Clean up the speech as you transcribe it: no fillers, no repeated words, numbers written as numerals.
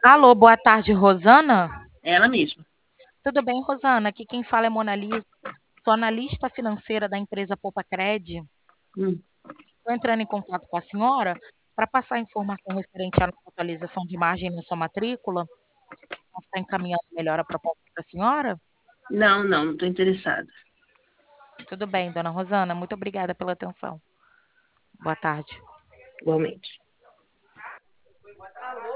Alô, boa tarde, Rosana? Ela mesma. Tudo bem, Rosana? Aqui quem fala é Mona Lisa, sou analista financeira da empresa Poupa Cred. Hum. Estou entrando em contato com a senhora para passar informação referente à nossa atualização de margem na sua matrícula. Posso estar encaminhando melhor a proposta para a senhora? Não estou interessada. Tudo bem, dona Rosana, muito obrigada pela atenção. Boa tarde. Igualmente.